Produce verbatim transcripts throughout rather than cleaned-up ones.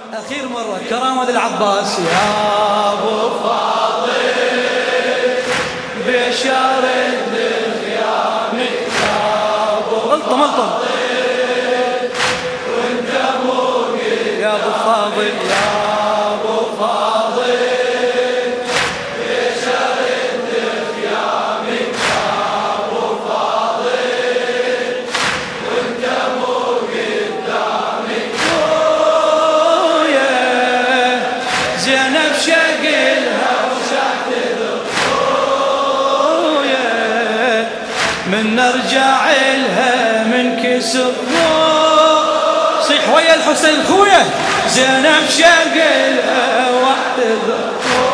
أخير مرة كرامة العباس يا أبو فاضل بشار الخيام يا أبو ملطم ملطم وانت موقف يا أبو فاضل يا أبو فاضل بشار الخيام يا أبو فاضل وانت موقف دامي زينب شقلها وشاهد خويا من نرجع لها من كسر صيح ويا الحسين خويا زينب شقلها واحتضر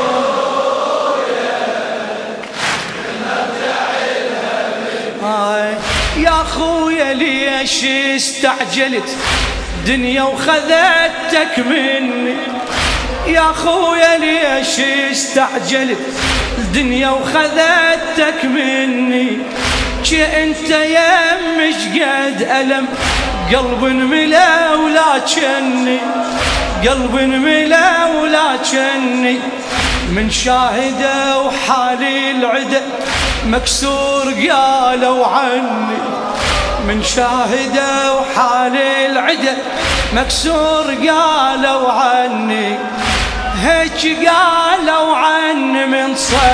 خويا من نرجع لها من يا خويا ليش استعجلت دنيا وخذتك مني يا خويا ليش استعجلت الدنيا وخذتك مني جي انت يمش قد ألم قلب ملا ولا جني قلب ملا ولا جني من شاهده وحالي العدا مكسور قالوا عني من شاهده وحالي العدا مكسور قالوا عني هيك قالوا عني من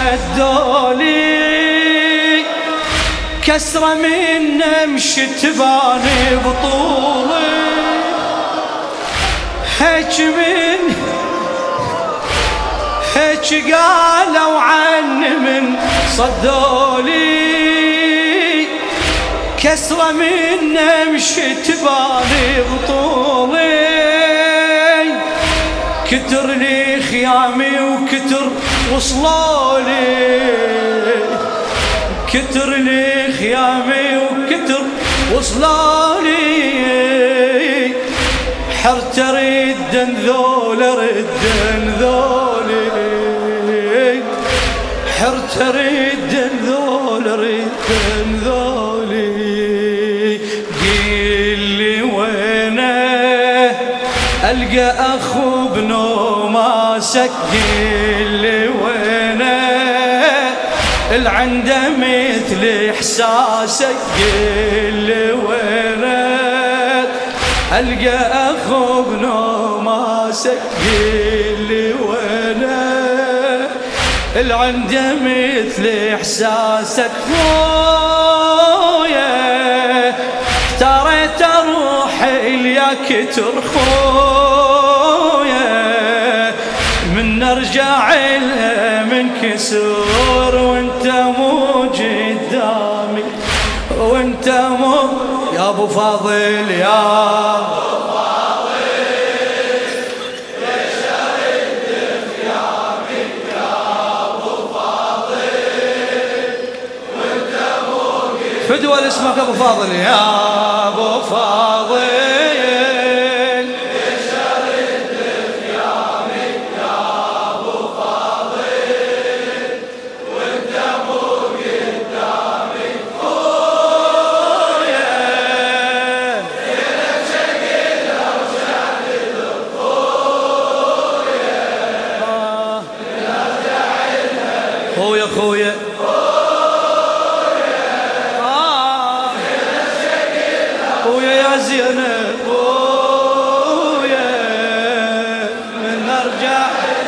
صدولي كسرة من مشت باني بطولي هيك من هيك قالوا عني من صدولي كسرة من مشت باني بطولي كتر لي خيامي وكتر وصلولي كتر لي خيامي وكتر وصلولي حرت ردن ذول ردن ذولي حرت ردن ذول ردن ذولي قيل لي وينه ألقى أخو بنو ما سكل لي وينه العنده مثل إحساسك قل لي وينه ألقى أخو بنو ما سكل لي وينه العنده مثل إحساسك خويا اختاريت أروح إليا كتر خويا من نرجع لها من كسور وانت مو قدامي وانت مو يا ابو فاضل يا ابو فاضل يا شرد خيامي يا ابو فاضل وانت مو فدوى اسمك ابو فاضل يا ابو فاضل خويا خويا خويا يا زينب خويا من نرجع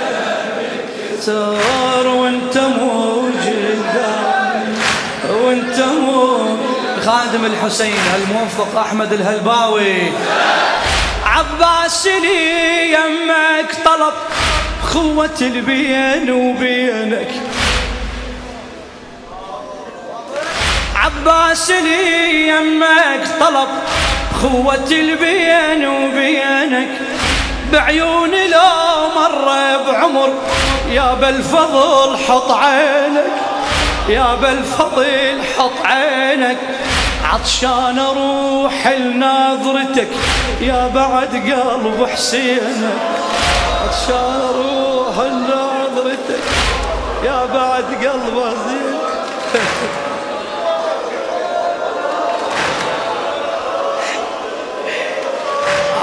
صار وانت موجود وانت مو خادم الحسين الموفق احمد الهلباوي عباس لي يمك طلب خوة البين وبينك عباس لي يمك طلب خوة البين وبينك بعيون لو مر بعمر يا بالفضل حط عينك يا بالفضل حط عينك عطشان اروح لناظرتك يا بعد قلب حسينك عطشان اروح لناظرتك يا بعد قلب حسينك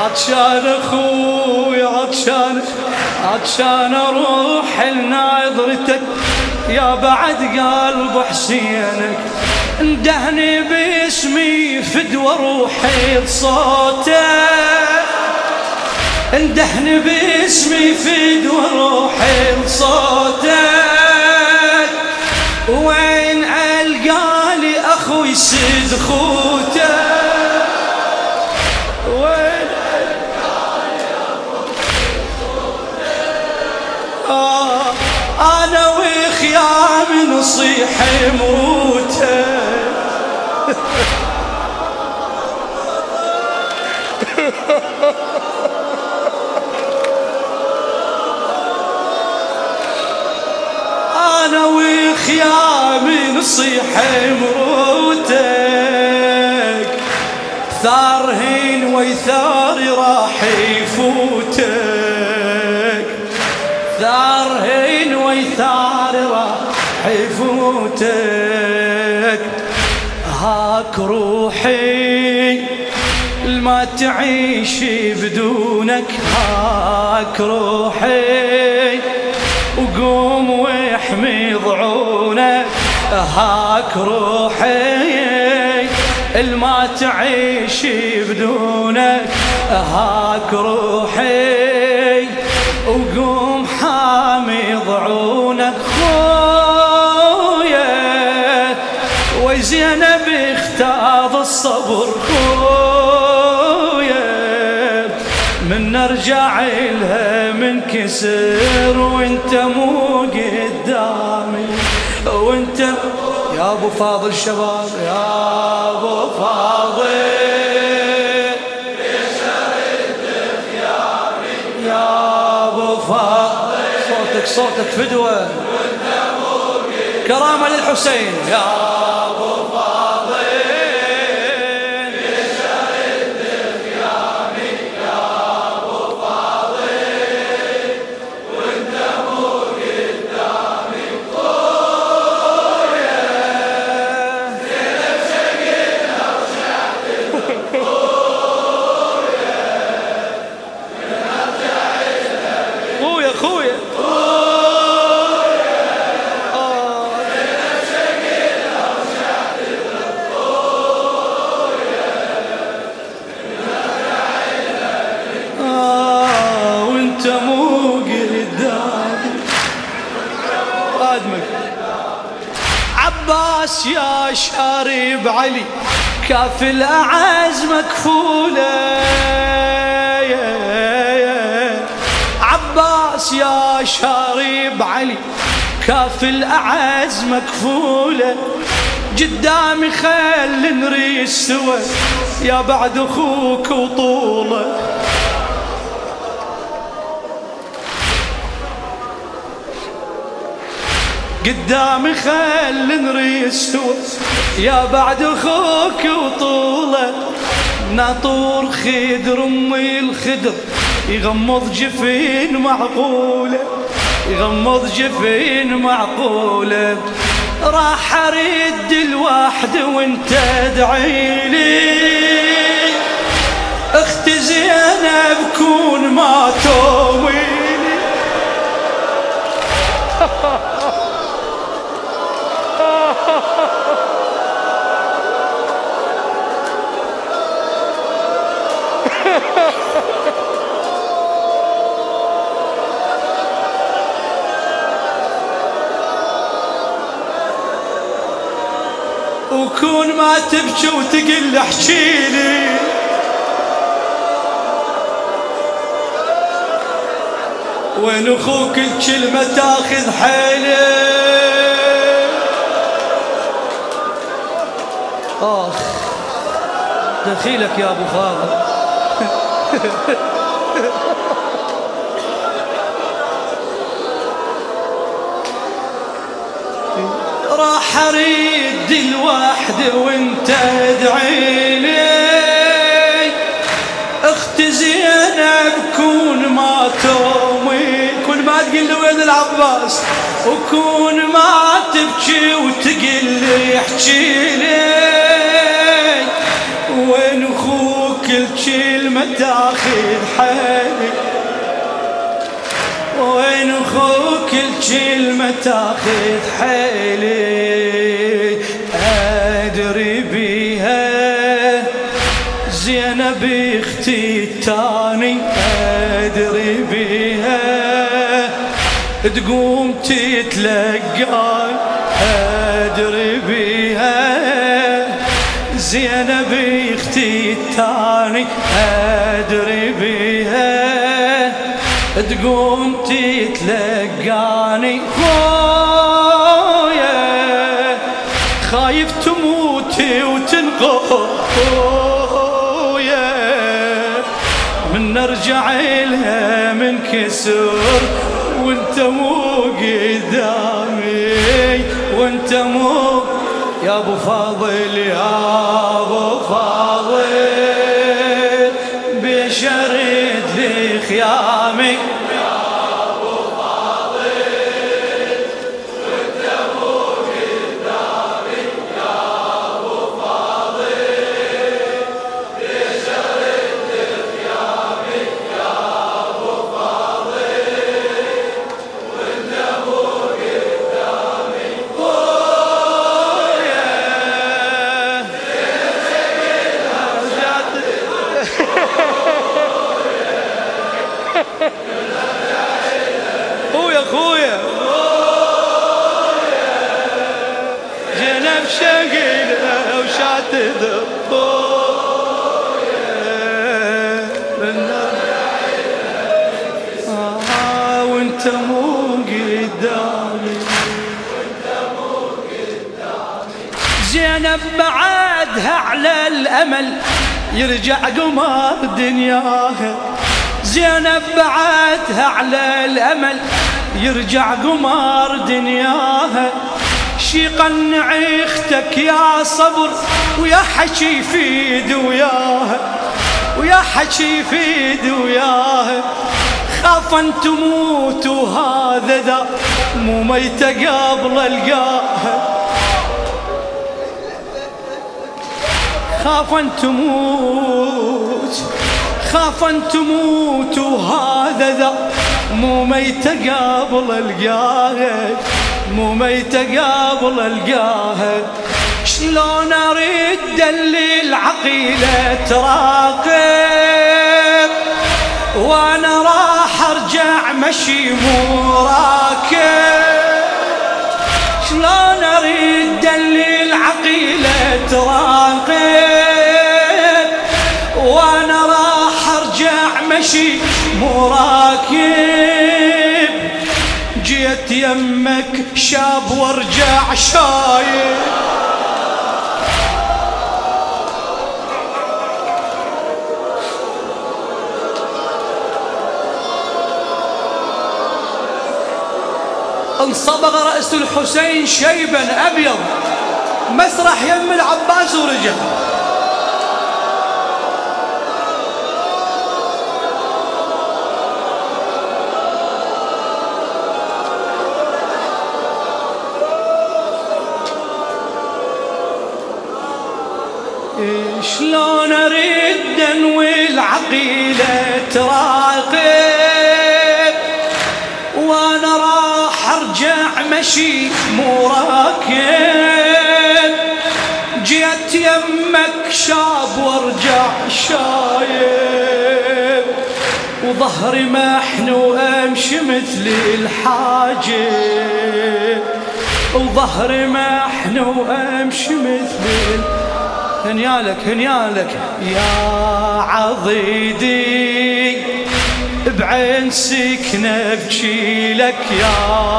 عطشان اخوي عطشان عطشان اروح لناظرتك يا بعد قلب حسينك اندهني باسمي فدوى روحي لصوتك اندهني باسمي فدوى روحي لصوتك وين القالي اخوي سد خوتك وين القالي اخوي سد خوتك آه انا وخيام نصيح موتك أنا وخيامي نصيح مروتك ثار هين ويثاري راح يفوتك ثار هين ويثاري راح يفوتك هاك روحي ما تعيش بدونك هاك روحي وقوم واحمي ضعونك هاك روحي الما تعيش بدونك هاك روحي وقوم حامي ضعونك خويا وزينب اختاض الصبر خويا من نرجع لها من كسر وانت مو قدامي وانت يا ابو فاضل شباب يا ابو فاضل يا ابو فاضل صوتك صوتك فدوة كرامة للحسين يا ابو فاضل عباس يا شارب علي كاف الأعز مكفولة عباس يا شارب علي كاف الأعز مكفولة قدامي خل نريد سوا يا بعد أخوك وطوله قدامي خل نريد سوا يا بعد أخوك وطوله ناطور خدر أمي الخدر يغمض جفين معقولة يغمض جفين معقولة راح أرد الواحد وانت ادعي لي اخت زينب كون ما تويلي وكون ما تبكي وتقل احكيلي وين اخوك الكلمة تاخذ حيلي اخ دخيلك يا ابو فاضل راح اريد الوحده وانت ادعي لي اخت زينب كون ما تومي كل ما تقول لي وين العباس وكون ما تبكي وتقل لي احكي لي وين اخوك الكلمه ما تاخذ حيلي، وين اخوك الكلمة تاخذ حيلي، ادري بيها زينب اختي التاني، ادري بيها تقوم تتلقى، ادري بيها زينب اختي التاني، ادري بيها تقوم تتلقاني. خويا خايف تموتي وتنقض خويا، من نرجع لها من كسر وانت مو قدامي، وانت مو يا ابو فاضل، يا ابو فاضل بشرد لي خيامي، يا ابو فاضل وانت مو قدامي، يا ابو فاضل بشرد لي خيامي، يا ابو فاضل وانت مو قدامي. خويا خويا جنب شقينا وشاتد آه وانت مو قدامي، زينب بعدها على الامل يرجع قمر دنياها، زينب بعدها على الأمل يرجع قمر دنياها، شي قنع اختك يا صبر ويا حكي يفيد وياها، ويا حكي يفيد وياها، خافا تموت وهذا ذا مو ميتة قبل القاها، خافا تموت خافا تموت وهذا ذا مو ميت قبل القاها، مو ميت قبل القاها. شلون اريد اللي العقيلة تراقب وانا راح ارجع مشي مو راكب، شلون اريد اللي العقيلة تراقب وانا راح ارجع مشي مو راكب، جيت يمك شاب وارجع شايب. انصبغ رأس الحسين شيبا أبيض، مسرح يم العباس ورجع. شلون اريد انوي العقيلة تراقب وانا راح ارجع مشي مو راكب، جيت يمك شاب وارجع شايب، وظهري محن وامشي مثل الحاجب، وظهري محن وامشي مثل هنيالك هنيالك يا عضيدي، بعين سكنة بجيلك يا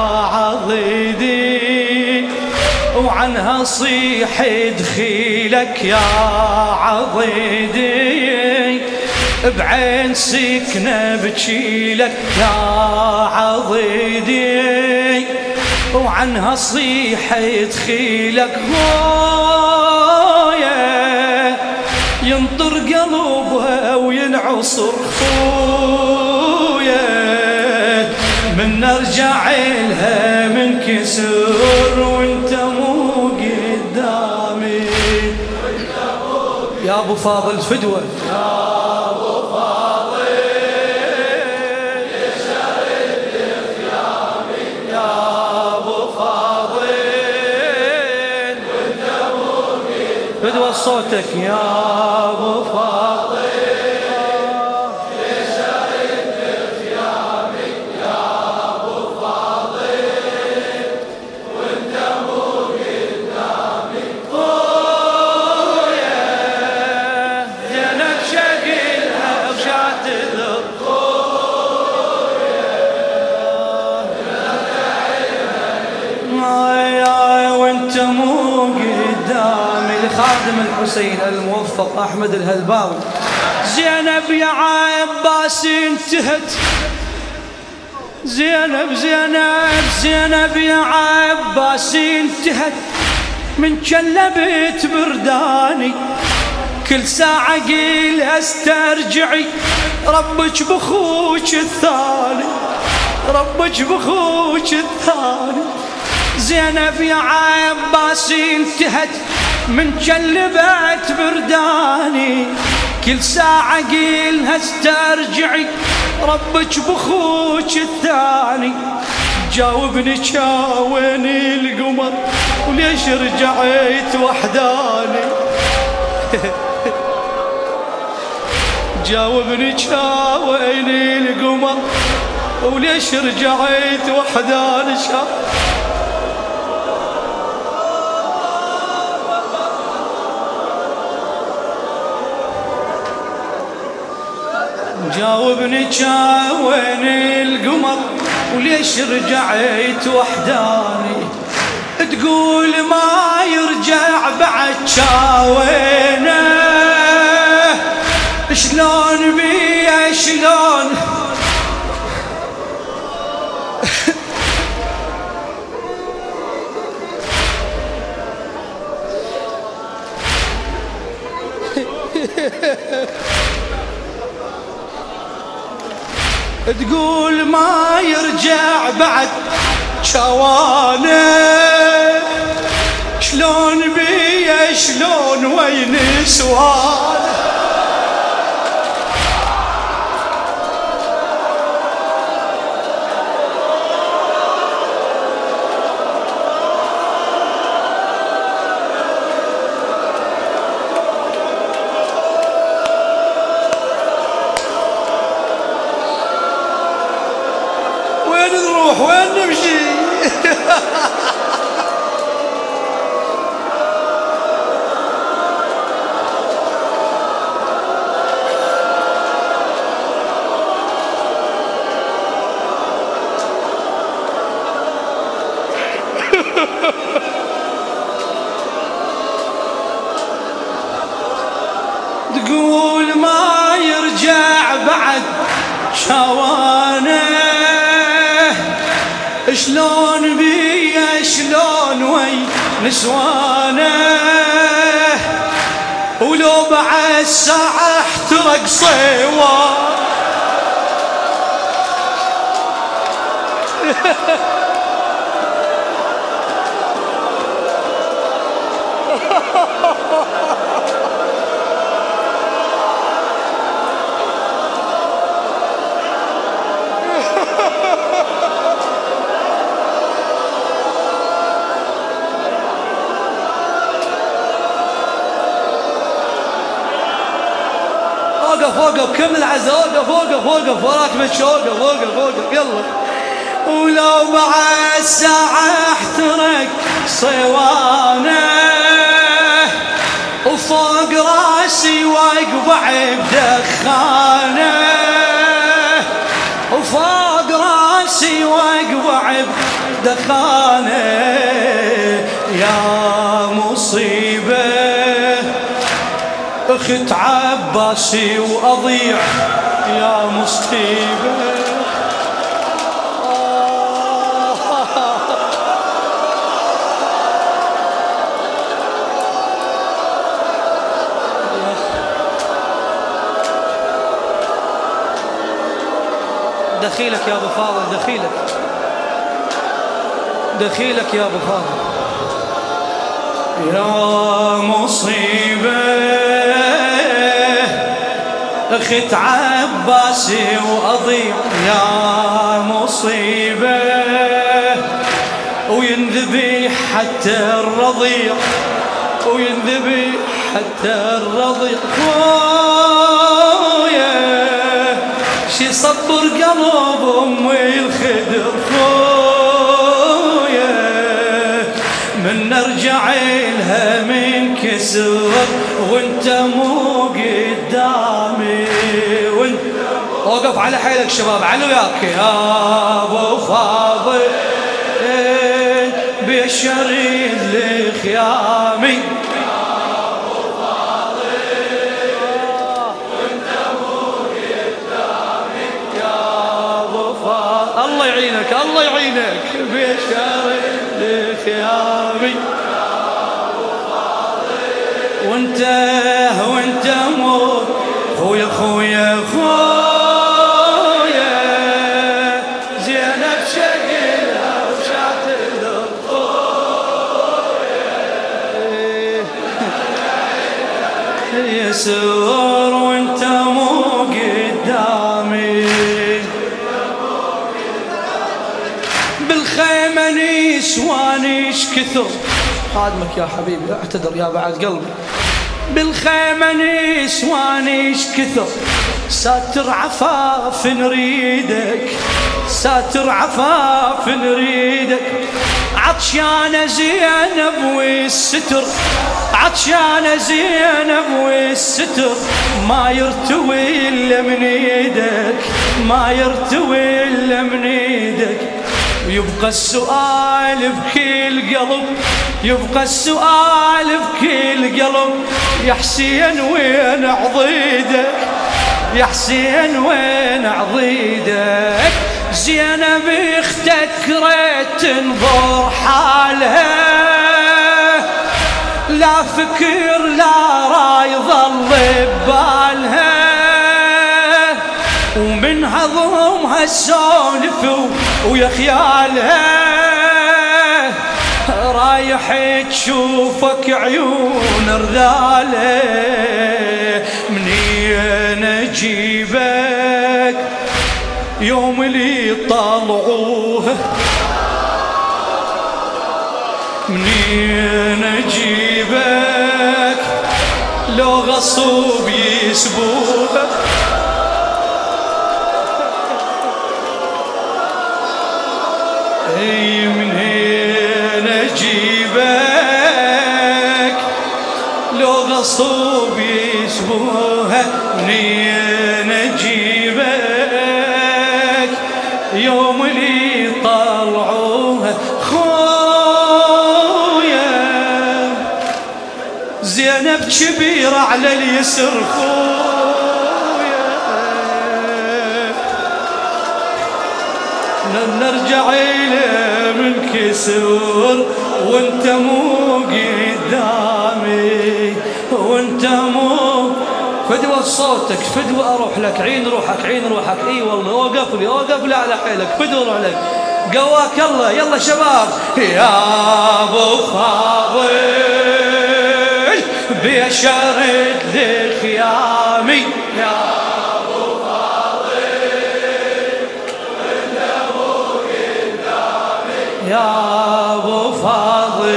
عضيدي، وعنها صيح دخيلك يا عضيدي، بعين سكنة بجيلك يا عضيدي، وعنها صيح دخيلك. ينطر قلبها وينعصر خويا، من نرجع لها من كسر وانت مو قدامي، يا ابو فاضل فدوة، يا ابو فاضل صوتك يا ابو فاضل خادم الحسين الموفق أحمد الهلباوي. زينب يا عباس انتهت، زينب زينب زينب يا عباس انتهت من كلبت برداني، كل ساعة قيلها استرجعي ربك بخوك الثاني، ربك بخوك الثاني. زينب يا عباس انتهت من كلبت برداني، كل ساعة قيلها استرجعي ربك بخوك الثاني. جاوبني كاويني القمر وليش رجعت وحداني جاوبني كاويني القمر وليش رجعت وحداني. جاوبني كاويني القمر وليش رجعت وحداني، تقول ما يرجع بعد كاوينه، شلون بيا شلون تقول ما يرجع بعد شوانه، شلون بيا شلون وين سوانه. وين نمشي تقول ما يرجع بعد شوانه، شلون بيا شلون وي نسوانه، ولو بعد ساعة احترق صيوان وقف وقف كمل العزاء، وقف وقف وقف وراك مشي، وقف وقف وقف يلا. ولو بعد ساعة احترق صيوانه، وفوق راسي واقبع بدخانه، وفوق راسي واقبع بدخانه. يا مصيبة اخت عباسي واضيع، يا مصيبة دخيلك يا ابو فاضل، دخيلك دخيلك يا ابو فاضل. يا مصيبة اخت عباسي واضيع، يا مصيبة وينذبح حتى الرضيع، وينذبح حتى الرضيع خويا شي صبر قلب امي الخدر خويا من نرجع لها من كسر وانت مو قدامي وانت وقف على حيلك شباب علو وياك يا ابو فاضل بشريد لخيامي يا ابو فاضل وانت مو قدامي يا ابو فاضل الله يعينك الله يعينك بشريد لخيامي يا ابو فاضل وانت وانت مو خويا خويا خويا يسور وانت مو قدامي بالخيمة نيش وانيش كثر خادمك يا حبيبي اعتذر يا بعد قلبي بالخيمة نيش وانيش كثر ساتر عفاف نريدك ساتر عفاف نريدك عطشانة زينب والستر عطشانة زينب والستر ما يرتوي إلا من ايدك ما يرتوي إلا من ايدك ويبقى السؤال بكل قلب يبقى السؤال بكل قلب يا حسين وين عضيدك يا حسين وين عضيدك زينب اختك ريت تنظر حالها لا فكر لا راي ظل ببالها ومن هضمها السولف ويا خيالها رايح تشوفك عيون رذاله منين اجيبك يوم اللي طلعوها منين اجيبك لو غصوب يسبوها اي منين اجيبك لو غصوب يسبوها منين اجيبك يوم اللي طلعوها زينب كبيرة على اليسر خويا نرجع إلى من كسر وانت مو قدامي وانت مو فدوى صوتك فدوى اروح لك عين روحك عين روحك اي والله وقف لي وقف لي على حيلك فدوى اروح لك قواك الله يلا شباب يا ابو فاضل بشرد لخيامي يا ابو فاضل وانت مو قدامي يا ابو فاضل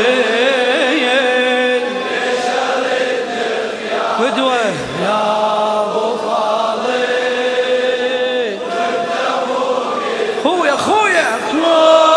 بشرد لخيامي فدوة يا ابو فاضل وانت مو قدامي خويا خويا